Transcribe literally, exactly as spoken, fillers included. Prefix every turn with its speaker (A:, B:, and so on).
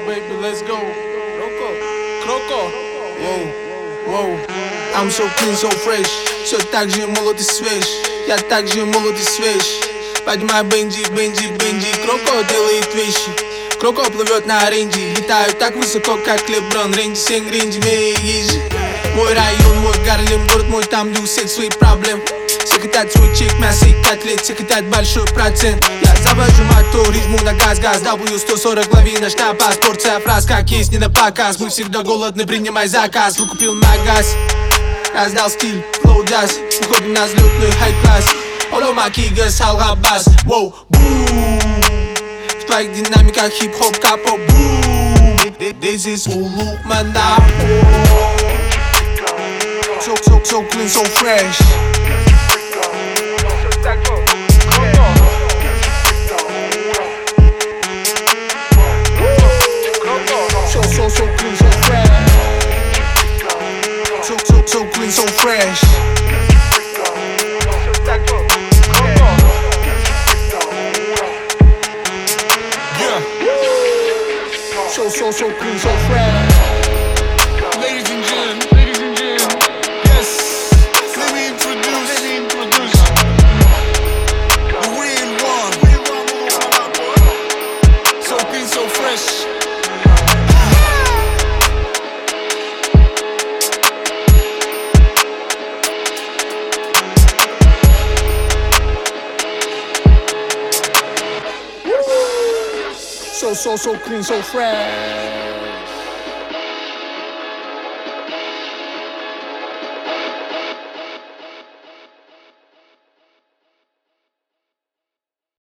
A: baby, let's go. Kroko, Kroko.
B: Воу, воу. I'm so clean, so fresh. Все так же молод и свеж. Я так же молод и свеж. Поднимай бенджи, бенджи, бенджи. Кроко делает вещи. Кроко плывет на рейнджи. Летаю так высоко, как Леброн. Рейнджи, сен, рейнджи, мейджи. Мой район, мой Гарлем, город мой, там где у всех свои проблемы. Все хотят свой чек, мясо и котлет, все хотят большой процент. Я завожу мотор, ритму на газ-газ. дабл ю сто сорок, лавина, штабас. Порция фраз, как есть, не на показ. Мы всегда голодны, принимай заказ. Выкупил магаз, раздал стиль, флоу джаз. Уходим на взлетный хай-класс. Оло макига, салгабас. Воу, бум. В твоих динамиках хип-хоп, капо, бум. This is Улук Манапо. So, so, so clean, so fresh. So, so, so clean, so fresh. So, so, so clean, so fresh.
A: Yeah.
B: So, so, so clean, so fresh.
A: Ladies and gentlemen, ladies and gentlemen, yes, let me introduce, let me introduce the real one. So clean, so fresh.
B: So, so, so clean, so fresh.